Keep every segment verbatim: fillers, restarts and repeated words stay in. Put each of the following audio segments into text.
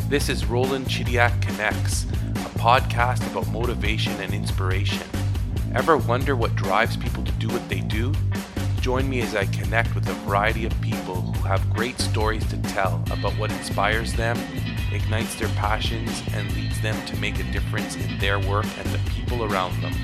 This is Roland Chidiac Connects, a podcast about motivation and inspiration. Ever wonder what drives people to do what they do? Join me as I connect with a variety of people who have great stories to tell about what inspires them, ignites their passions, and leads them to make a difference in their work and the people around them.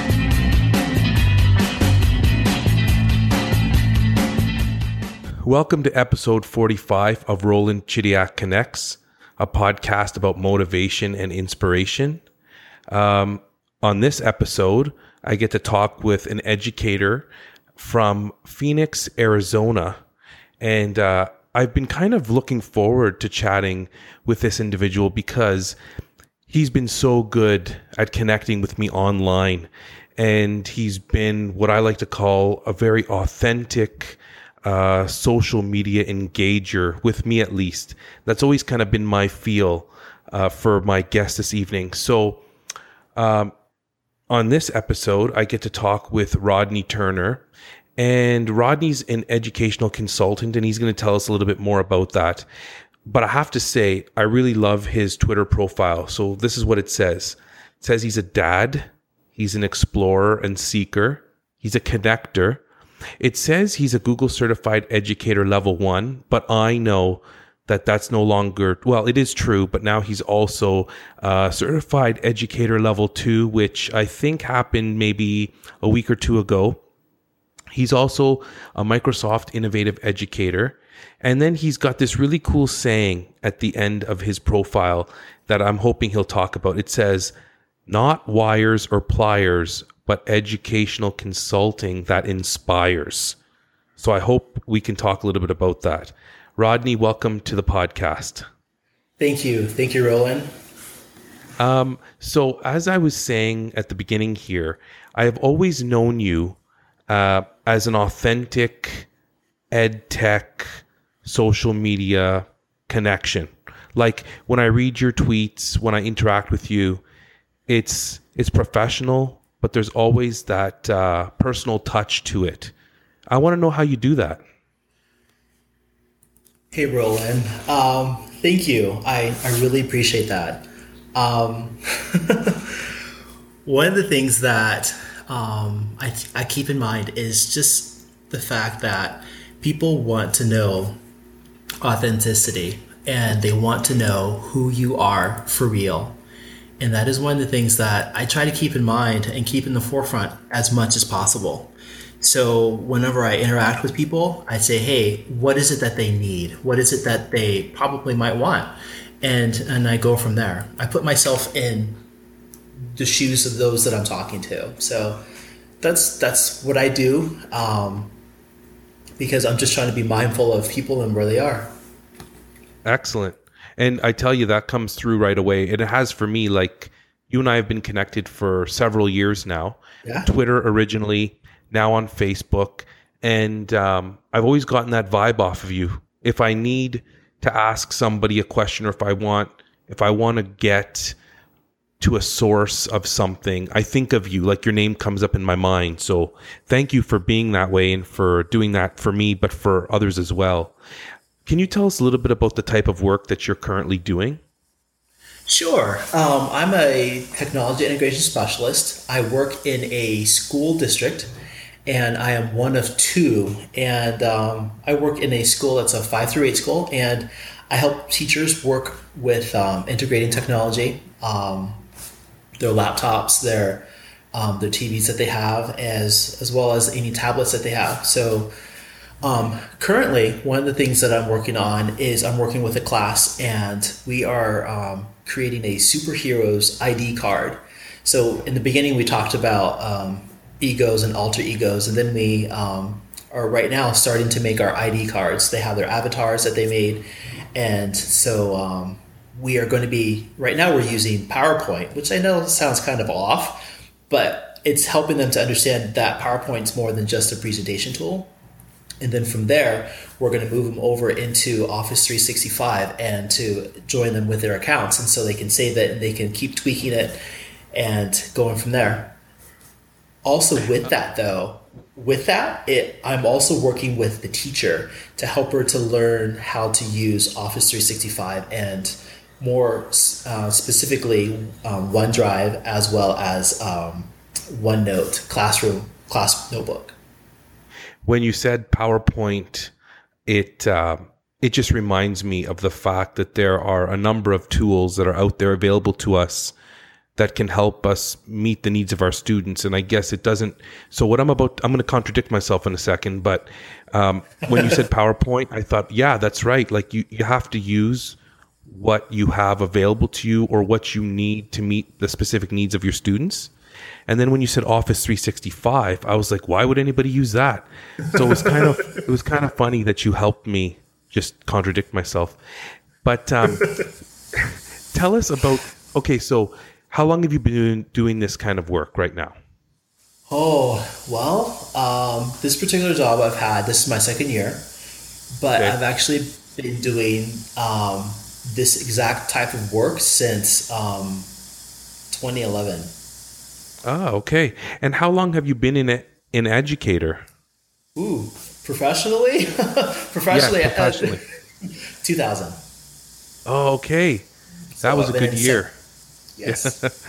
Welcome to episode forty-five of Roland Chidiac Connects, a podcast about motivation and inspiration. Um, on this episode, I get to talk with an educator from Phoenix, Arizona. And uh, I've been kind of looking forward to chatting with this individual because he's been so good at connecting with me online. And he's been what I like to call a very authentic uh, social media engager, with me at least. That's always kind of been my feel uh, for my guest this evening. So um, on this episode, I get to talk with Rodney Turner. And Rodney's an educational consultant, and he's going to tell us a little bit more about that. But I have to say, I really love his Twitter profile. So this is what it says. It says he's a dad, he's an explorer and seeker, he's a connector. It says he's a Google certified educator level one, but I know that that's no longer, well, it is true, but now he's also uh, certified educator level two, which I think happened maybe a week or two ago. He's also a Microsoft Innovative Educator. And then he's got this really cool saying at the end of his profile that I'm hoping he'll talk about. It says, not wires or pliers, but educational consulting that inspires. So I hope we can talk a little bit about that. Rodney, welcome to the podcast. Thank you. Thank you, Roland. Um, so as I was saying at the beginning here, I have always known you uh, as an authentic ed tech social media connection. Like when I read your tweets, when I interact with you, it's it's professional, but there's always that uh, personal touch to it. I want to know how you do that. Hey, Roland. Um, thank you. I, I really appreciate that. Um, one of the things that um, I, I keep in mind is just the fact that people want to know authenticity and they want to know who you are for real. And that is one of the things that I try to keep in mind and keep in the forefront as much as possible. So whenever I interact with people, I say, hey, what is it that they need? What is it that they probably might want? And and I go from there. I put myself in the shoes of those that I'm talking to. So that's that's what I do um, because I'm just trying to be mindful of people and where they are. Excellent. And I tell you, that comes through right away. And it has for me. Like, you and I have been connected for several years now. Yeah. Twitter originally, now on Facebook. And um, I've always gotten that vibe off of you. If I need to ask somebody a question, or if I want, if I want to get to a source of something, I think of you. Like, your name comes up in my mind. So thank you for being that way and for doing that for me, but for others as well. Can you tell us a little bit about the type of work that you're currently doing? Sure. Um, I'm a technology integration specialist. I work in a school district, and I am one of two. And um, I work in a school that's a five through eight school, and I help teachers work with um, integrating technology, um, their laptops, their um, their T Vs that they have, as as well as any tablets that they have. So Um, currently, one of the things that I'm working on is I'm working with a class, and we are um, creating a superheroes I D card. So in the beginning, we talked about um, egos and alter egos, and then we um, are right now starting to make our I D cards. They have their avatars that they made, and so um, we are going to be, right now we're using PowerPoint, which I know sounds kind of off, but it's helping them to understand that PowerPoint's more than just a presentation tool. And then from there, we're going to move them over into Office three sixty-five and to join them with their accounts. And so they can save it and they can keep tweaking it and going from there. Also with that, though, with that, it, I'm also working with the teacher to help her to learn how to use Office three sixty-five and more uh, specifically um, OneDrive as well as um, OneNote classroom class notebook. When you said PowerPoint, it uh, it just reminds me of the fact that there are a number of tools that are out there available to us that can help us meet the needs of our students. And I guess it doesn't. So what I'm about, I'm going to contradict myself in a second, but um, when you said PowerPoint, I thought, yeah, that's right. Like you, you have to use what you have available to you or what you need to meet the specific needs of your students. And then when you said Office three sixty-five, I was like, why would anybody use that? So it was kind of, it was kind of funny that you helped me just contradict myself. But um, tell us about, okay, so how long have you been doing, doing this kind of work right now? Oh, well, um, this particular job I've had, this is my second year, but okay. I've actually been doing um, this exact type of work since um, twenty eleven. Ah, okay. And how long have you been in a, an educator? Ooh, professionally? professionally, yeah, professionally. two thousand. Oh, okay. That so was I've a good year. Yes.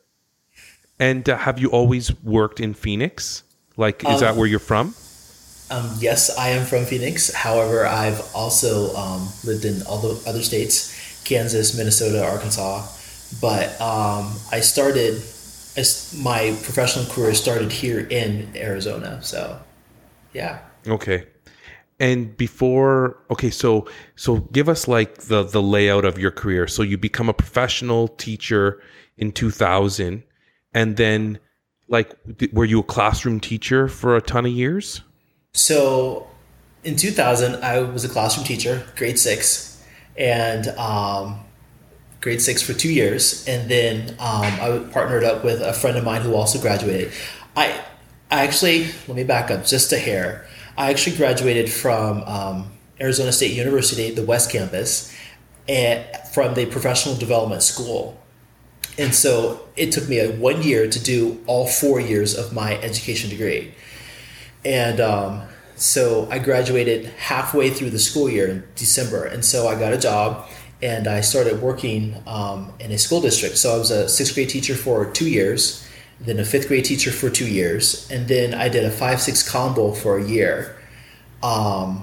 And uh, have you always worked in Phoenix? Like, is um, that where you're from? Um, yes, I am from Phoenix. However, I've also um, lived in all the other states, Kansas, Minnesota, Arkansas. But um, I started, my professional career started here in Arizona. So, yeah. Okay. And before, okay, so so give us like the, the layout of your career. So you become a professional teacher in two thousand, and then like, were you a classroom teacher for a ton of years? So in two thousand, I was a classroom teacher, grade six, and um, grade six for two years. And then um, I partnered up with a friend of mine who also graduated. I, I actually, let me back up just a hair. I actually graduated from um, Arizona State University, the West Campus, and from the professional development school. And so it took me a one year to do all four years of my education degree. And um, so I graduated halfway through the school year in December. And so I got a job and I started working um, in a school district. So I was a sixth grade teacher for two years. Then a fifth grade teacher for two years, and then I did a five six combo for a year. Um,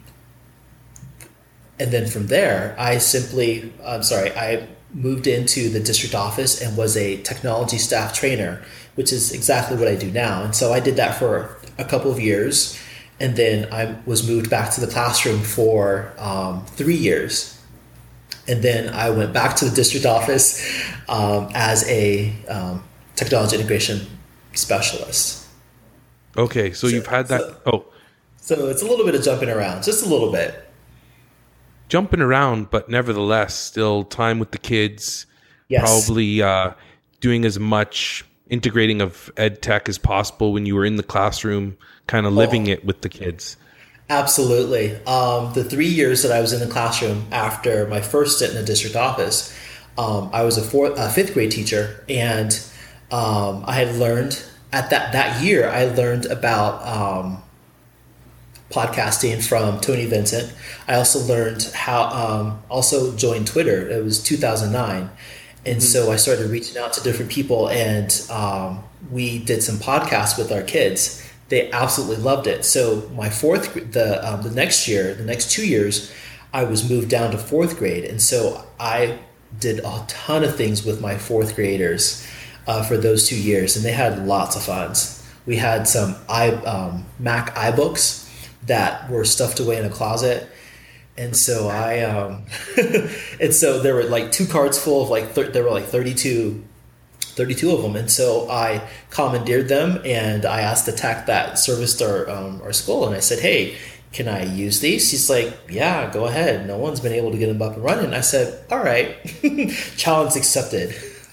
and then from there, I simply, I'm sorry, I moved into the district office and was a technology staff trainer, which is exactly what I do now. And so I did that for a couple of years, and then I was moved back to the classroom for um, three years. And then I went back to the district office um, as a um, technology integration specialist. Okay, so, so you've had that. So, oh, so it's a little bit of jumping around, just a little bit. Jumping around, but nevertheless, still time with the kids. Yes. Probably uh, doing as much integrating of ed tech as possible when you were in the classroom, kind of living oh, it with the kids. Absolutely. Um, the three years that I was in the classroom after my first stint in the district office, um, I was a, fourth, a fifth grade teacher, and Um, I had learned at that, that year, I learned about um, podcasting from Tony Vincent. I also learned how, um, also joined Twitter. It was two thousand nine. And mm-hmm. so I started reaching out to different people, and um, we did some podcasts with our kids. They absolutely loved it. So my fourth, the, um, the next year, the next two years, I was moved down to fourth grade. And so I did a ton of things with my fourth graders. Uh, for those two years, and they had lots of fun. We had some i um, Mac iBooks that were stuffed away in a closet, and so I um, and so there were like two cards full of like thir- there were like thirty-two, thirty-two of them, and so I commandeered them, and I asked the tech that serviced our um, our school, and I said, "Hey, can I use these?" He's like, "Yeah, go ahead. No one's been able to get them up and running." I said, "All right, challenge accepted."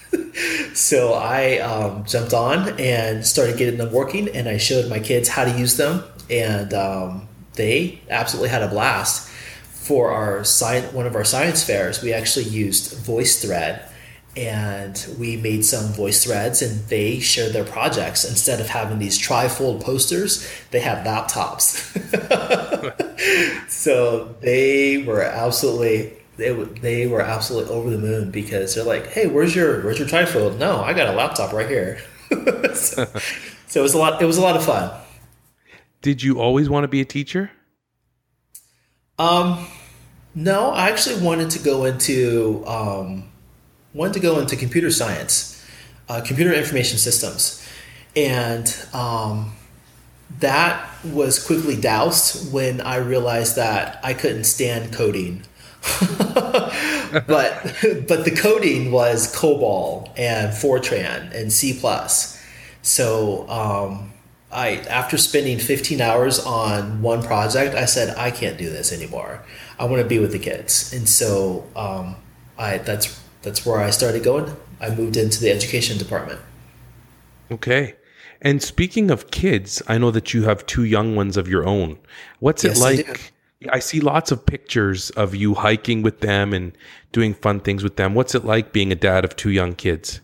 So I um, jumped on and started getting them working, and I showed my kids how to use them, and um, they absolutely had a blast. For our science, one of our science fairs, we actually used VoiceThread, and we made some voice threads, and they shared their projects. Instead of having these trifold posters, they had laptops. So they were absolutely they w- they were absolutely over the moon because they're like, "Hey, where's your where's your trifold?" No, I got a laptop right here. so, so it was a lot. It was a lot of fun. Did you always want to be a teacher? Um, no, I actually wanted to go into um, wanted to go into computer science, uh, computer information systems, and um, that was quickly doused when I realized that I couldn't stand coding. but but the coding was COBOL and Fortran and C plus. So um, I after spending fifteen hours on one project, I said I can't do this anymore. I want to be with the kids, and so um, I that's that's where I started going. I moved into the education department. Okay. And speaking of kids, I know that you have two young ones of your own. What's it Yes, I do. like? I see lots of pictures of you hiking with them and doing fun things with them. What's it like being a dad of two young kids?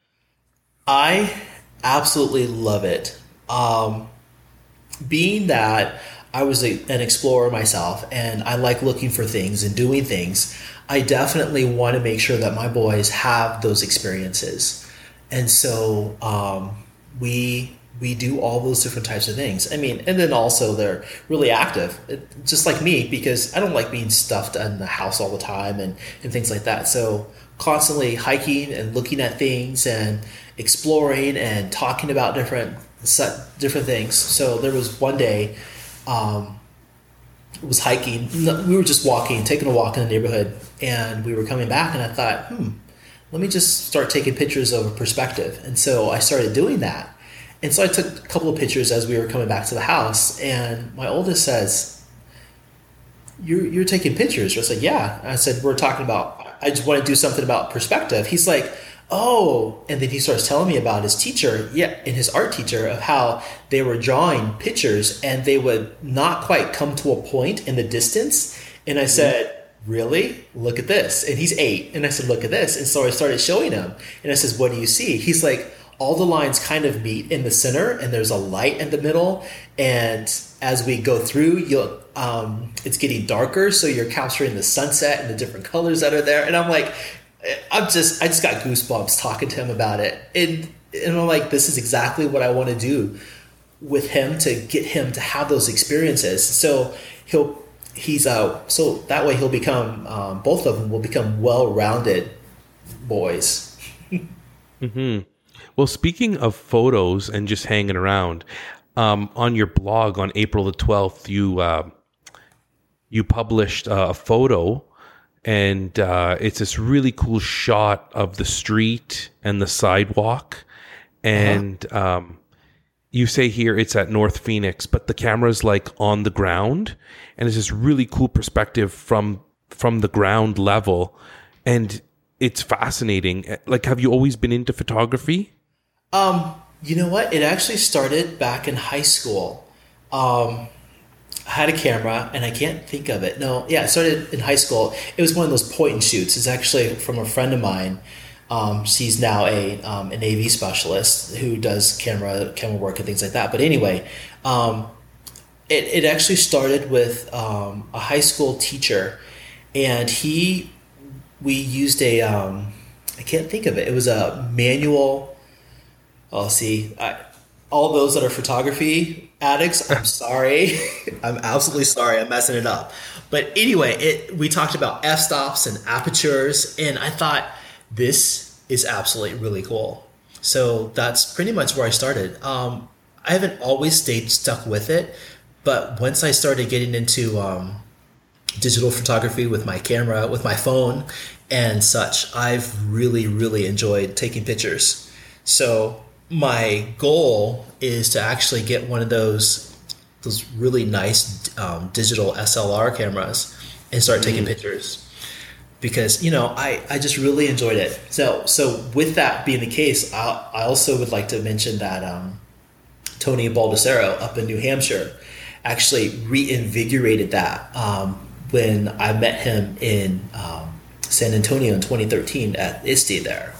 I absolutely love it. Um, being that I was a, an explorer myself and I like looking for things and doing things, I definitely want to make sure that my boys have those experiences. And so um, we we do all those different types of things. I mean, and then also they're really active, it, just like me, because I don't like being stuffed in the house all the time and, and things like that. So constantly hiking and looking at things and exploring and talking about different different things. So there was one day, um, it was hiking. We were just walking, taking a walk in the neighborhood, and we were coming back, and I thought, hmm, let me just start taking pictures of a perspective. And so I started doing that. And so I took a couple of pictures as we were coming back to the house, and my oldest says, you're, you're taking pictures? I said, yeah. And I said, we're talking about, I just want to do something about perspective. He's like, oh, and then he starts telling me about his teacher, yeah, and his art teacher, of how they were drawing pictures and they would not quite come to a point in the distance. And I said, really? Look at this. And he's eight. And I said, look at this. And so I started showing him. And I says, what do you see? He's like, all the lines kind of meet in the center and there's a light in the middle. And as we go through, you'll, um, it's getting darker. So you're capturing the sunset and the different colors that are there. And I'm like, I'm just, I just got goosebumps talking to him about it. And, and I'm like, this is exactly what I want to do with him, to get him to have those experiences. So he'll, he's, uh, so that way he'll become, um, both of them will become well-rounded boys. Mm-hmm. Well, speaking of photos and just hanging around, um, on your blog on April the twelfth, you, uh, you published uh, a photo. And uh, it's this really cool shot of the street and the sidewalk. And uh-huh. um, you say here it's at North Phoenix, but the camera's like on the ground. And it's this really cool perspective from from the ground level. And it's fascinating. Like, have you always been into photography? Um, you know what? It actually started back in high school. Um I had a camera, and I can't think of it. No, yeah, it started in high school. It was one of those point and shoots. It's actually from a friend of mine. Um, she's now a um, an A V specialist who does camera camera work and things like that. But anyway, um, it it actually started with um, a high school teacher, and he we used a um, I can't think of it. It was a manual. Oh, see, I, all those that are photography addicts, I'm sorry. I'm absolutely sorry. I'm messing it up. But anyway, it we talked about f-stops and apertures, and I thought this is absolutely really cool. So that's pretty much where I started. Um, I haven't always stayed stuck with it, but once I started getting into um, digital photography with my camera, with my phone and such, I've really, really enjoyed taking pictures. So my goal is to actually get one of those those really nice um, digital S L R cameras and start taking mm. pictures, because you know I, I just really enjoyed it. So so with that being the case, I, I also would like to mention that um, Tony Baldessaro up in New Hampshire actually reinvigorated that um, when I met him in um, San Antonio in twenty thirteen at I S T E there.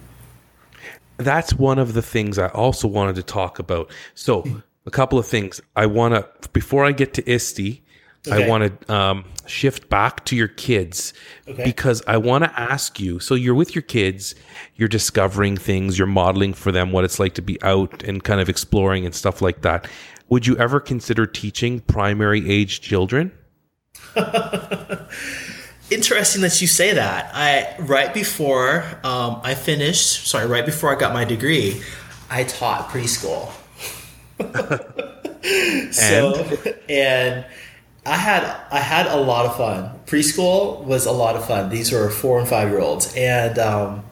That's one of the things I also wanted to talk about. So a couple of things I want to, before I get to I S T E, I Okay. want to um, shift back to your kids Okay. because I want to ask you. So you're with your kids, you're discovering things, you're modeling for them what it's like to be out and kind of exploring and stuff like that. Would you ever consider teaching primary age children? Interesting that you say that. I right before um, I finished, sorry, right before I got my degree, I taught preschool. So and I had I had a lot of fun. Preschool was a lot of fun. These were four and five year olds, and um,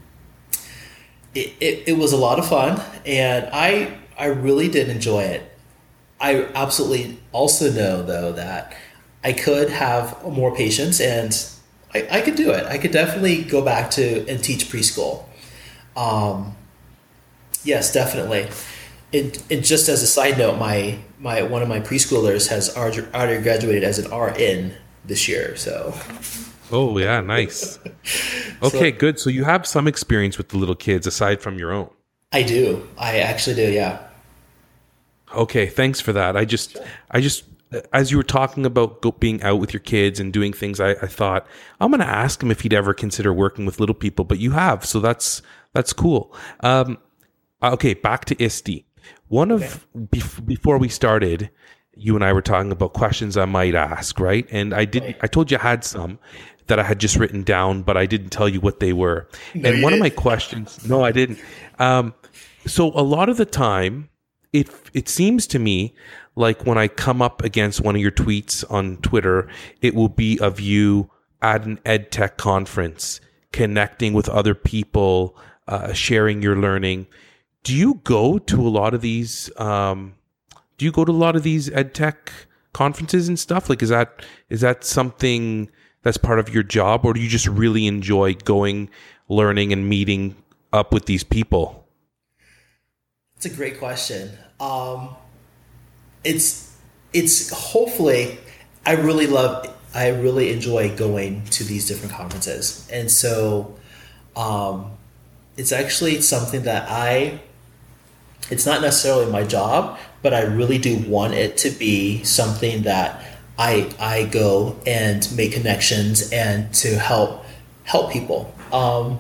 it, it it was a lot of fun, and I I really did enjoy it. I absolutely also know though that I could have more patience, and I, I could do it. I could definitely go back to and teach preschool. Um, yes, definitely. It, it just as a side note, my my one of my preschoolers has already already graduated as an R N this year. So Oh, yeah, nice. Okay, good. So you have some experience with the little kids aside from your own. I do. I actually do. Yeah. Okay, thanks for that. I just, I just, as you were talking about go, being out with your kids and doing things, I, I thought I'm going to ask him if he'd ever consider working with little people, but you have, so that's that's cool. Um, okay, back to I S T E. One of Okay. bef- before we started, you and I were talking about questions I might ask, right? And I did. Right. I told you I had some that I had just written down, but I didn't tell you what they were. No, and you one of my didn't. questions, no, I didn't. Um, so a lot of the time, it it seems to me like when I come up against one of your tweets on Twitter, it will be of you at an ed tech conference, connecting with other people, uh, sharing your learning. Do you go to a lot of these? Um, do you go to a lot of these ed tech conferences and stuff? Like, is that is that something that's part of your job, or do you just really enjoy going, learning, and meeting up with these people? It's a great question. Um, it's it's hopefully I really love I really enjoy going to these different conferences, and so um, it's actually something that I. It's not necessarily my job, but I really do want it to be something that I I go and make connections and to help help people. Um,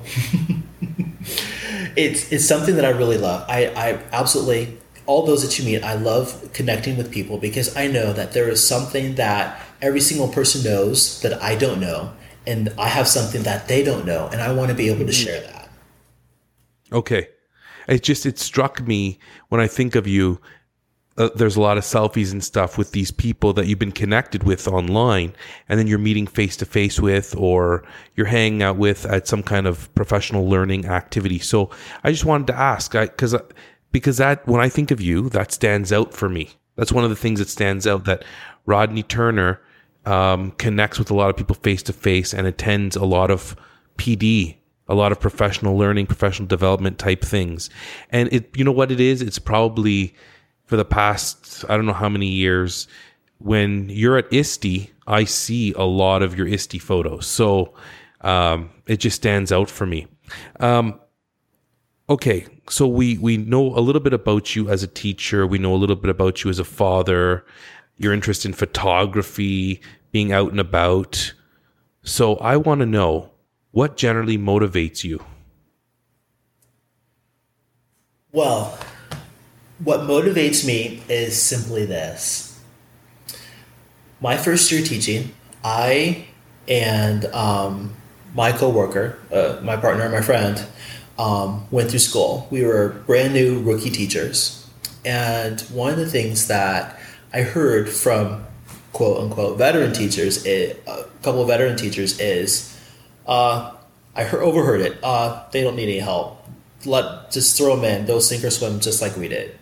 it's it's something that I really love. I, I absolutely all those that you meet, I love connecting with people because I know that there is something that every single person knows that I don't know, and I have something that they don't know, and I want to be able to share that. Okay. It just, it struck me when I think of you, uh, there's a lot of selfies and stuff with these people that you've been connected with online, and then you're meeting face to face with, or you're hanging out with at some kind of professional learning activity. So I just wanted to ask, I, cause, because that, when I think of you, that stands out for me. That's one of the things that stands out, that Rodney Turner um, connects with a lot of people face to face and attends a lot of P D, a lot of professional learning, professional development type things. And it, you know what it is? It's probably for the past, I don't know how many years, when you're at I S T E, I see a lot of your I S T E photos. So um, it just stands out for me. Um, okay. So we, we know a little bit about you as a teacher. We know a little bit about you as a father, your interest in photography, being out and about. So I want to know, what generally motivates you? Well, what motivates me is simply this. My first year teaching, I and um, my coworker, uh, my partner, my friend, um, went through school. We were brand new rookie teachers. And one of the things that I heard from quote unquote veteran teachers, is, a couple of veteran teachers is, Uh, I heard, overheard it. Uh, they don't need any help. Let just throw them in. They'll sink or swim just like we did.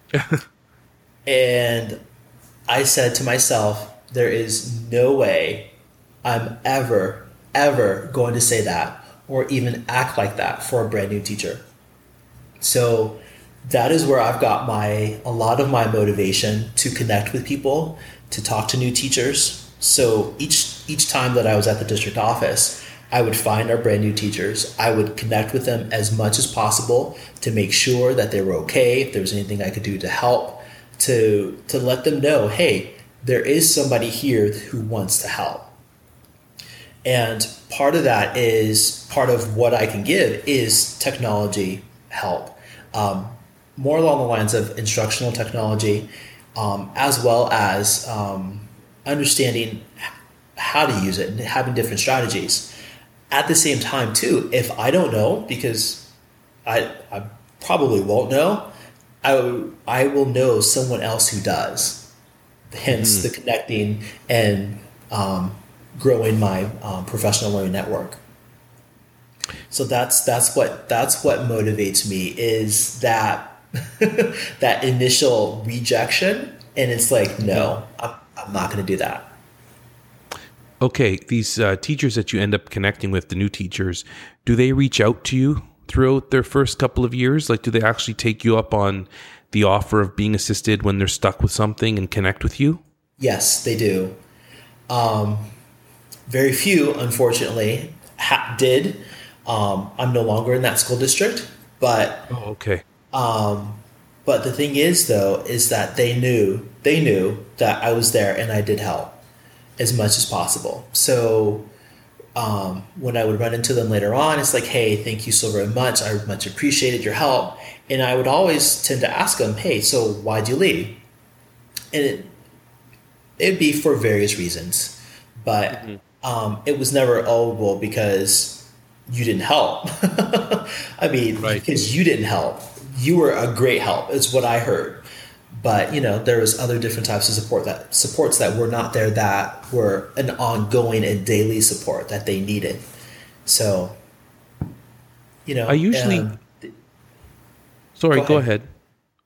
And I said to myself, there is no way I'm ever, ever going to say that or even act like that for a brand new teacher. So that is where I've got my a lot of my motivation to connect with people, to talk to new teachers. So each each time that I was at the district office, I would find our brand new teachers. I would connect with them as much as possible to make sure that they were okay, if there was anything I could do to help, to to let them know, hey, there is somebody here who wants to help. And part of that is, part of what I can give is technology help, um, more along the lines of instructional technology, um, as well as um, understanding how to use it and having different strategies. At the same time, too, if I don't know, because I, I probably won't know, I, I will know someone else who does. Hence mm-hmm. the connecting and um, growing my um, professional learning network. So that's that's what that's what motivates me, is that that initial rejection, and it's like, no, I'm, I'm not going to do that. Okay, these uh, teachers that you end up connecting with, the new teachers, do they reach out to you throughout their first couple of years? Like, do they actually take you up on the offer of being assisted when they're stuck with something and connect with you? Yes, they do. Um, very few, unfortunately, ha- did. Um, I'm no longer in that school district, but oh, okay. Um, but the thing is, though, is that they knew they knew that I was there and I did help as much as possible. So um, when I would run into them later on, it's like, hey, thank you so very much. I much appreciated your help. And I would always tend to ask them, hey, so why'd you leave? And it, it'd be for various reasons. But mm-hmm. um, it was never, oh, well, because you didn't help. I mean, right. because you didn't help. You were a great help, is what I heard. But, you know, there was other different types of support that supports that were not there, that were an ongoing and daily support that they needed. So, you know, I usually, um, sorry, go, go ahead. ahead.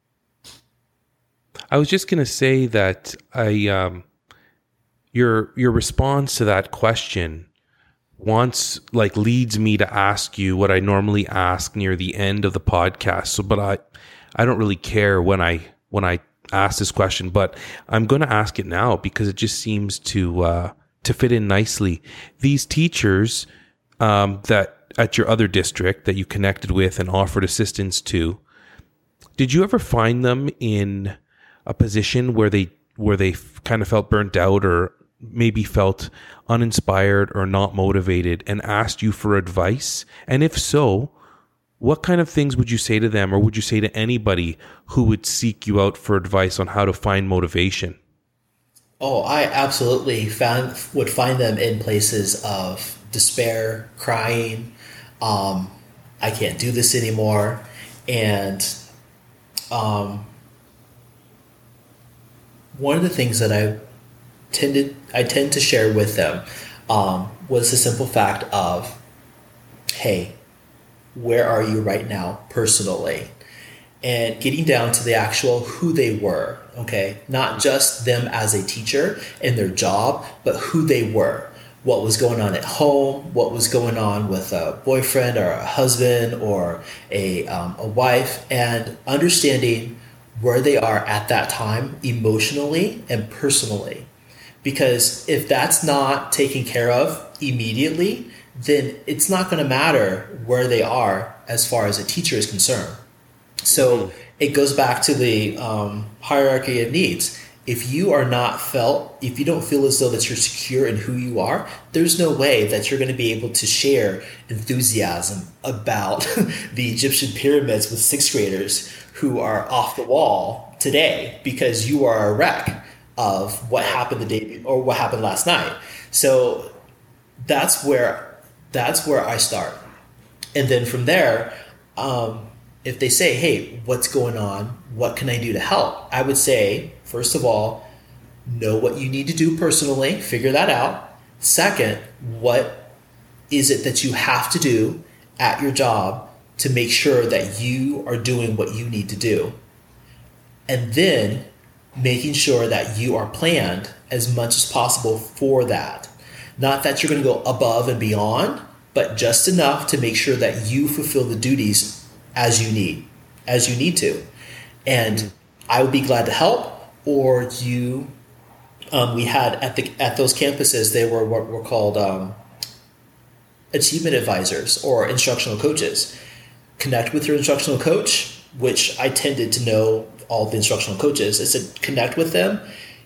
I was just going to say that I, um, your, your response to that question once like leads me to ask you what I normally ask near the end of the podcast. So, but I, I don't really care when I, when I ask this question, but I'm going to ask it now because it just seems to, uh, to fit in nicely. These teachers, um, that at your other district that you connected with and offered assistance to, did you ever find them in a position where they, where they kind of felt burnt out or maybe felt uninspired or not motivated and asked you for advice? And if so, what kind of things would you say to them, or would you say to anybody who would seek you out for advice on how to find motivation? Oh, I absolutely found would find them in places of despair, crying, um, I can't do this anymore. And um, one of the things that I tended I tend to share with them um, was the simple fact of, hey, where are you right now personally? And getting down to the actual who they were, okay? Not just them as a teacher and their job, but who they were. What was going on at home, what was going on with a boyfriend or a husband or a, um, a wife, and understanding where they are at that time emotionally and personally. Because if that's not taken care of immediately, then it's not going to matter where they are as far as a teacher is concerned. So it goes back to the um, hierarchy of needs. If you are not felt, if you don't feel as though that you're secure in who you are, there's no way that you're going to be able to share enthusiasm about the Egyptian pyramids with sixth graders who are off the wall today because you are a wreck of what happened the day or what happened last night. So that's where that's where I start. And then from there, um, if they say, hey, what's going on? What can I do to help? I would say, first of all, know what you need to do personally, figure that out. Second, what is it that you have to do at your job to make sure that you are doing what you need to do? And then making sure that you are planned as much as possible for that. Not that you're going to go above and beyond, but just enough to make sure that you fulfill the duties as you need, as you need to. And I would be glad to help. Or you, um, we had at the at those campuses, they were what were called um, achievement advisors or instructional coaches. Connect with your instructional coach, which I tended to know all the instructional coaches. I said, connect with them,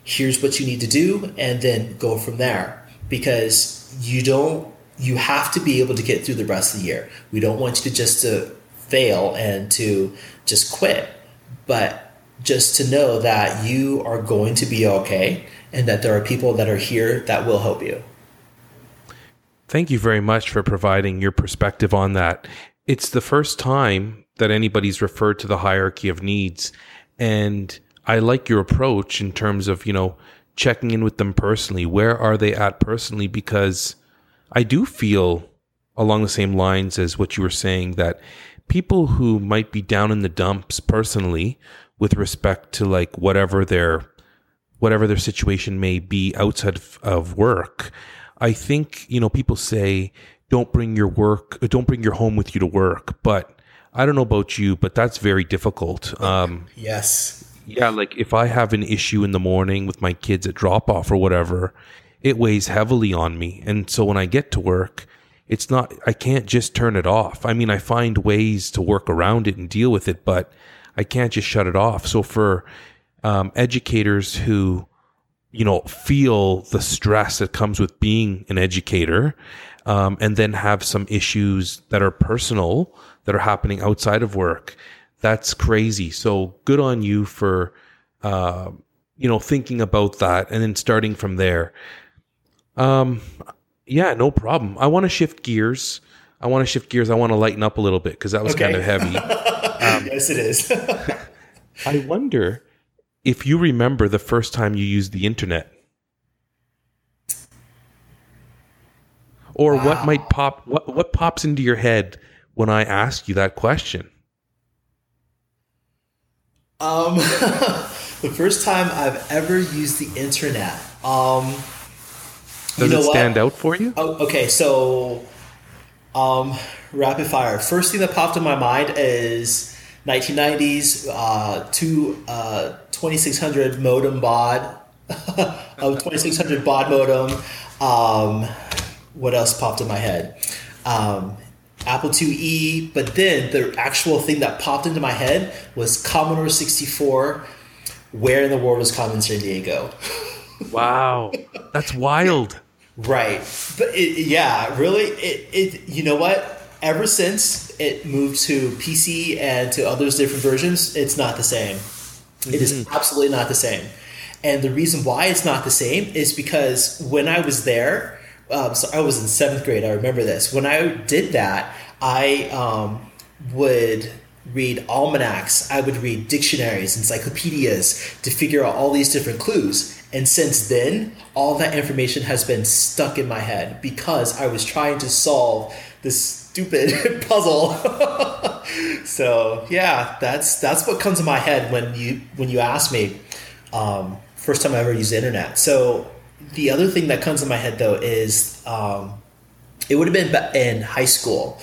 here's what you need to do, and then go from there. Because you don't, you have to be able to get through the rest of the year. We don't want you to just to fail and to just quit, but just to know that you are going to be okay and that there are people that are here that will help you. Thank you very much for providing your perspective on that. It's the first time that anybody's referred to the hierarchy of needs. And I like your approach in terms of, you know, checking in with them personally. Where are they at personally? Because I do feel along the same lines as what you were saying, that people who might be down in the dumps personally with respect to like whatever their whatever their situation may be outside of, of work, I think, you know, people say, don't bring your work, don't bring your home with you to work. But I don't know about you, but that's very difficult. Um, yes. Yeah, like if I have an issue in the morning with my kids at drop off or whatever, it weighs heavily on me. And so when I get to work, it's not, I can't just turn it off. I mean, I find ways to work around it and deal with it, but I can't just shut it off. So for um, educators who, you know, feel the stress that comes with being an educator, um, and then have some issues that are personal that are happening outside of work, that's crazy. So good on you for, uh, you know, thinking about that and then starting from there. Um, yeah, no problem. I want to shift gears. I want to shift gears. I want to lighten up a little bit because that was Okay. kind of heavy. Um, Yes, it is. I wonder if you remember the first time you used the internet, or Wow. what might pop, what, what pops into your head when I ask you that question? Um, the first time I've ever used the internet. Um, Does you know it stand what? out for you? Oh, okay, so um, rapid fire. First thing that popped in my mind is nineteen nineties, uh, two uh, twenty-six hundred modem baud, a twenty-six hundred baud modem. Um, what else popped in my head? Um, Apple two E, but then the actual thing that popped into my head was Commodore sixty-four. Where in the world was Carmen San Diego? Wow, that's wild. Right, but it, yeah, really, it, it you know what? Ever since it moved to P C and to others different versions, it's not the same. Mm-hmm. It is absolutely not the same. And the reason why it's not the same is because when I was there, um, so I was in seventh grade. I remember this. When I did that, I um, would read almanacs. I would read dictionaries, encyclopedias to figure out all these different clues. And since then, all that information has been stuck in my head because I was trying to solve this stupid puzzle. So yeah, that's that's what comes to my head when you when you ask me um, first time I ever used the internet. So the other thing that comes to my head though is um, it would have been in high school,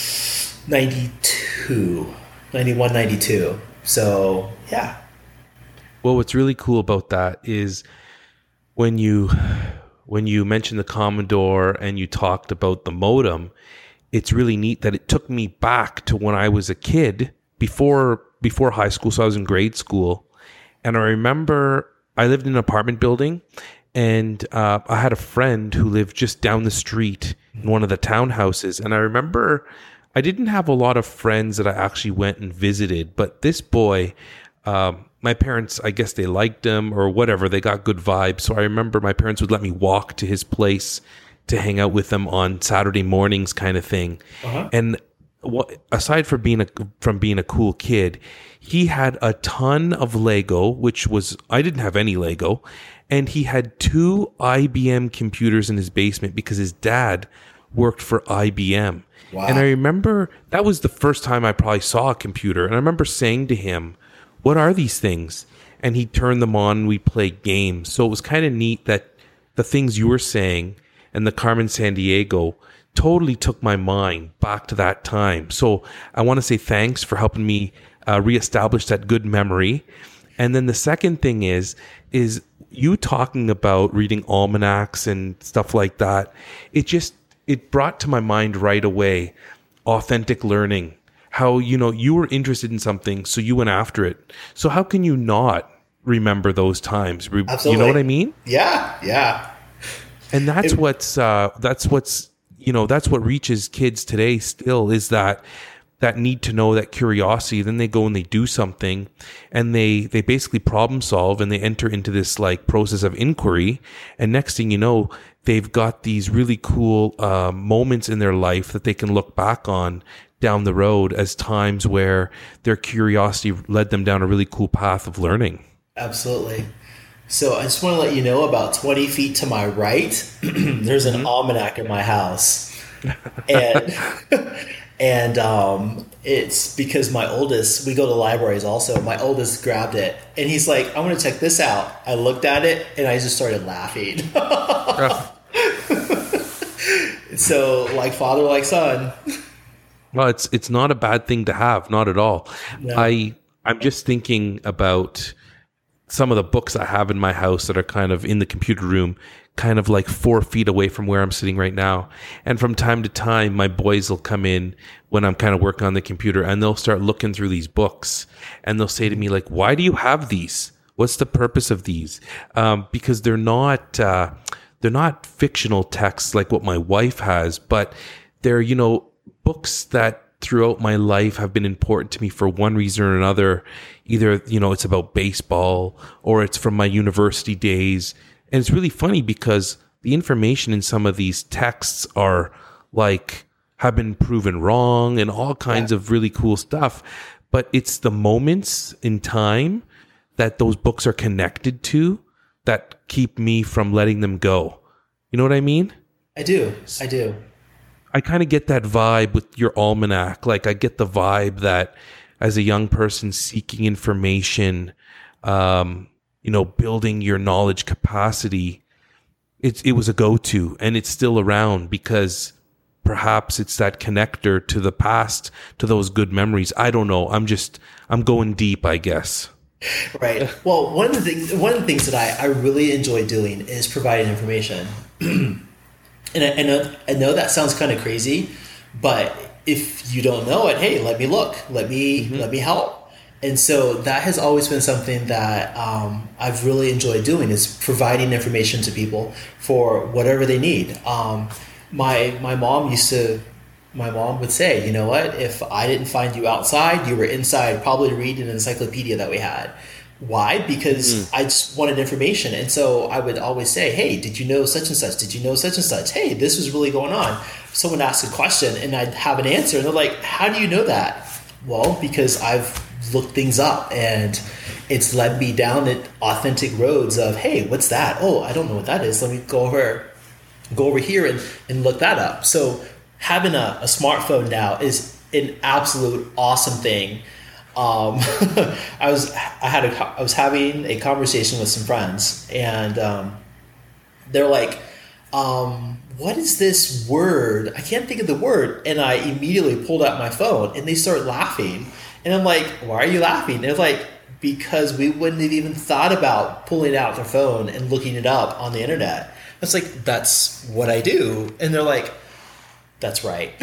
ninety-two, ninety-one, ninety-two. So yeah. Well, what's really cool about that is when you when you mentioned the Commodore and you talked about the modem, it's really neat that it took me back to when I was a kid before before high school. So I was in grade school, and I remember I lived in an apartment building, and uh, I had a friend who lived just down the street in one of the townhouses. And I remember I didn't have a lot of friends that I actually went and visited, but this boy, um, my parents, I guess they liked him or whatever. They got good vibes. So I remember my parents would let me walk to his place to hang out with them on Saturday mornings, kind of thing. Uh-huh. And what, aside from being a from being a cool kid, he had a ton of Lego, which was I didn't have any Lego, and he had two I B M computers in his basement because his dad worked for I B M. Wow. And I remember that was the first time I probably saw a computer, and I remember saying to him, "What are these things?" And he turned them on and we played games. So it was kind of neat that the things you were saying and the Carmen San Diego totally took my mind back to that time. So I want to say thanks for helping me uh, reestablish that good memory. And then the second thing is, is you talking about reading almanacs and stuff like that. It just, it brought to my mind right away authentic learning. How, you know, you were interested in something, so you went after it. So how can you not remember those times. Re- Absolutely. You know what I mean? Yeah, yeah. And that's It- what's uh, that's what's you know that's what reaches kids today. Still is that that need to know, that curiosity. Then they go and they do something, and they they basically problem solve, and they enter into this like process of inquiry. And next thing you know, they've got these really cool uh, moments in their life that they can look back on down the road as times where their curiosity led them down a really cool path of learning. Absolutely. So I just want to let you know, about twenty feet to my right, there's an mm-hmm. almanac in my house. And and um, it's because my oldest, we go to libraries also, my oldest grabbed it. And he's like, I want to check this out. I looked at it and I just started laughing. So like father, like son. Well, it's it's not a bad thing to have, not at all. No. I I'm just thinking about some of the books I have in my house that are kind of in the computer room, kind of like four feet away from where I'm sitting right now. And from time to time, my boys will come in when I'm kind of working on the computer, and they'll start looking through these books, and they'll say to me like, "Why do you have these? What's the purpose of these?" Um, because they're not uh, they're not fictional texts like what my wife has, but they're, you know, books that throughout my life have been important to me for one reason or another. Either, you know, it's about baseball or it's from my university days. And it's really funny because the information in some of these texts are like, have been proven wrong and all kinds yeah. of really cool stuff. But it's the moments in time that those books are connected to that keep me from letting them go. You know what I mean? I do. I do. I kind of get that vibe with your almanac. Like I get the vibe that as a young person seeking information, um, you know, building your knowledge capacity, it, it was a go-to, and it's still around because perhaps it's that connector to the past, to those good memories. I don't know. I'm just, I'm going deep, I guess. Right. Well, one of the things, one of the things that I, I really enjoy doing is providing information. And I, I know I know that sounds kind of crazy, but if you don't know it, hey, let me look, let me mm-hmm. let me help. And so that has always been something that um, I've really enjoyed doing, is providing information to people for whatever they need. Um, my my mom used to, my mom would say, you know what, if I didn't find you outside, you were inside, probably reading an encyclopedia that we had. Why? Because mm. I just wanted information. And so I would always say, hey, did you know such and such? Did you know such and such? Hey, this was really going on. Someone asked a question and I'd have an answer. And they're like, how do you know that? Well, because I've looked things up and it's led me down the authentic roads of, hey, what's that? Oh, I don't know what that is. Let me go over, go over here and, and look that up. So having a, a smartphone now is an absolute awesome thing. Um, I was, I had a, I was having a conversation with some friends, and, um, they're like, um, what is this word? I can't think of the word. And I immediately pulled out my phone and they start laughing. And I'm like, why are you laughing? And they're like, because we wouldn't have even thought about pulling out their phone and looking it up on the internet. I was like, that's what I do. And they're like, that's right.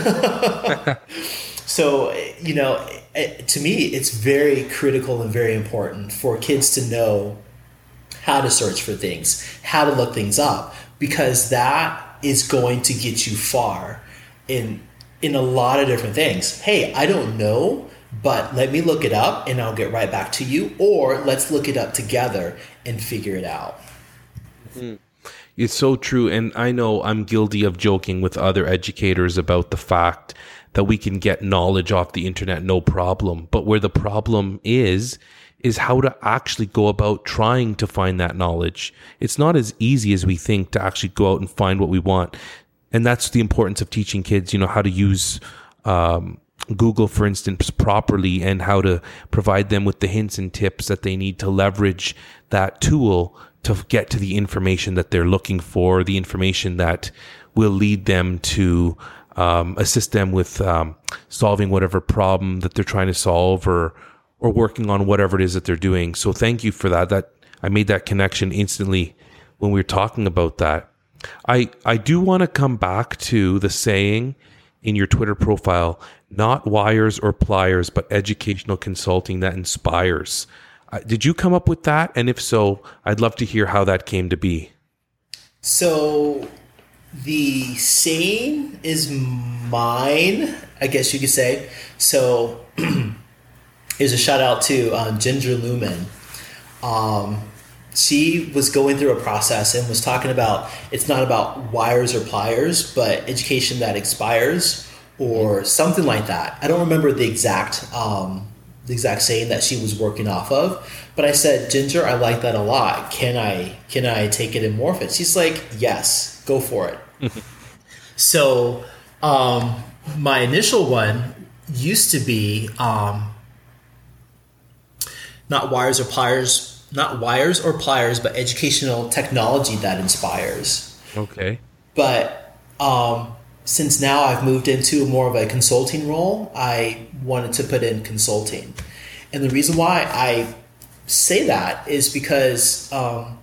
So, you know, to me, it's very critical and very important for kids to know how to search for things, how to look things up, because that is going to get you far in in a lot of different things. Hey, I don't know, but let me look it up and I'll get right back to you. Or let's look it up together and figure it out. Mm-hmm. It's so true. And I know I'm guilty of joking with other educators about the fact that we can get knowledge off the internet, no problem. But where the problem is, is how to actually go about trying to find that knowledge. It's not as easy as we think to actually go out and find what we want. And that's the importance of teaching kids, you know, how to use um, Google, for instance, properly, and how to provide them with the hints and tips that they need to leverage that tool to get to the information that they're looking for, the information that will lead them to um, assist them with um, solving whatever problem that they're trying to solve, or or working on whatever it is that they're doing. So thank you for that. That I made that connection instantly when we were talking about that. I, I do want to come back to the saying in your Twitter profile, not wires or pliers, but educational consulting that inspires. Uh, did you come up with that? And if so, I'd love to hear how that came to be. So the saying is mine, I guess you could say. So here's a shout out to um, Ginger Lumen. Um, she was going through a process and was talking about it's not about wires or pliers, but education that expires or something like that. I don't remember the exact um, the exact saying that she was working off of, but I said, Ginger, I like that a lot. Can I can I take it and morph it? She's like, yes, go for it. So um, my initial one used to be um, not wires or pliers. Not wires or pliers, but educational technology that inspires. Okay. But um, since now I've moved into more of a consulting role, I wanted to put in consulting. And the reason why I say that is because um,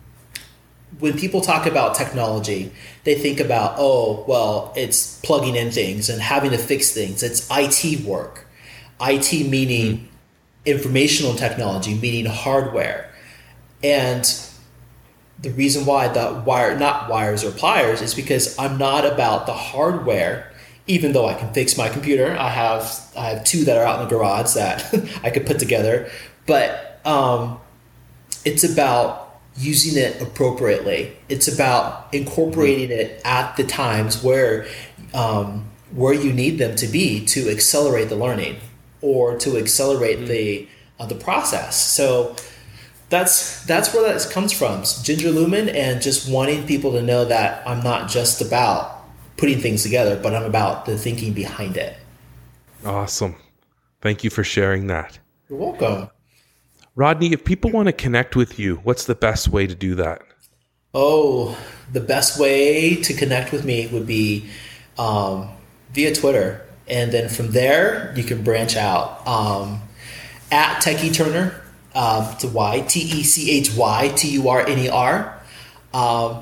when people talk about technology, they think about, oh, well, it's plugging in things and having to fix things. It's I T work. I T meaning... Mm. Informational technology, meaning hardware. And the reason why the wire, not wires or pliers, is because I'm not about the hardware, even though I can fix my computer. I have I have two that are out in the garage that I could put together. But um, it's about using it appropriately. It's about incorporating it at the times where um, where you need them to be to accelerate the learning, or to accelerate the uh, the process. So that's that's where that comes from. Ginger Lumen, and just wanting people to know that I'm not just about putting things together, but I'm about the thinking behind it. Awesome. Thank you for sharing that. You're welcome. Rodney, if people want to connect with you, what's the best way to do that? Oh, the best way to connect with me would be um, via Twitter. And then from there, you can branch out um, at Techie Turner, um, to Y, T E C H Y T U R N E R. Um,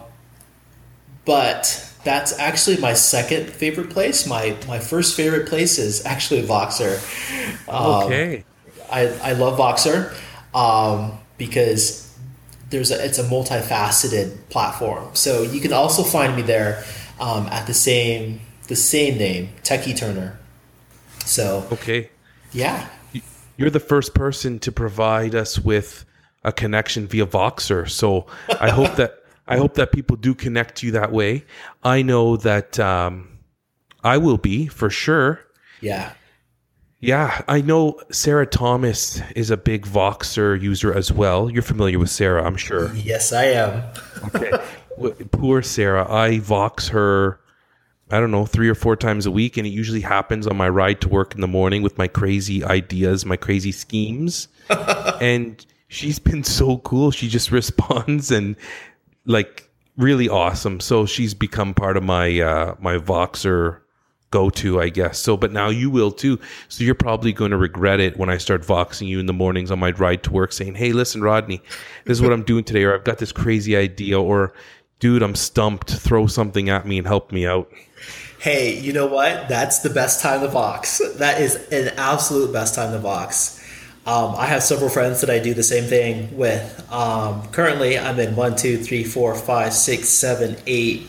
but that's actually my second favorite place. My my first favorite place is actually Voxer. Um, okay. I, I love Voxer um, because there's a, it's a multifaceted platform. So you can also find me there um, at the same the same name, Techie Turner. So okay, yeah, you're the first person to provide us with a connection via Voxer. So I hope that I hope that people do connect to you that way. I know that um, I will be for sure. Yeah, yeah. I know Sarah Thomas is a big Voxer user as well. You're familiar with Sarah, I'm sure. Yes, I am. Okay, poor Sarah. I Vox her, I don't know, three or four times a week. And it usually happens on my ride to work in the morning with my crazy ideas, my crazy schemes. And she's been so cool. She just responds and like really awesome. So she's become part of my, uh, my Voxer go-to, I guess. So, but now you will too. So you're probably going to regret it when I start Voxing you in the mornings on my ride to work saying, hey, listen, Rodney, this is what I'm doing today. Or I've got this crazy idea, or dude, I'm stumped. Throw something at me and help me out. Hey, you know what? That's the best time to Vox. That is an absolute best time to Vox. Um, I have several friends that I do the same thing with. Um, currently, I'm in one, two, three, four, five, six, seven, eight,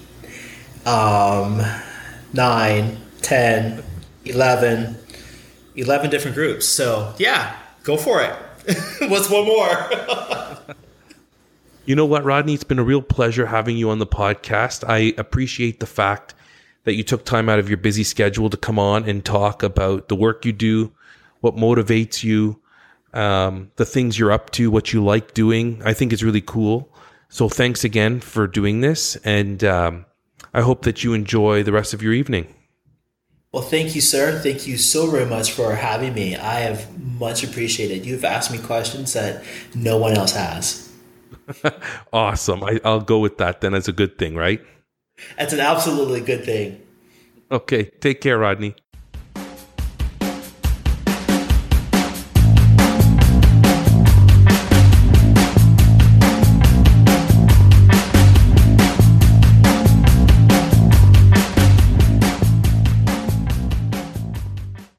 um, nine, ten, eleven, eleven different groups. So yeah, go for it. What's one more? You know what, Rodney? It's been a real pleasure having you on the podcast. I appreciate the fact that you took time out of your busy schedule to come on and talk about the work you do, what motivates you, um, the things you're up to, what you like doing. I think it's really cool. So thanks again for doing this. And um, I hope that you enjoy the rest of your evening. Well, thank you, sir. Thank you so very much for having me. I have much appreciated. You've asked me questions that no one else has. Awesome. I, I'll go with that then as a good thing, right? That's an absolutely good thing. Okay. Take care, Rodney.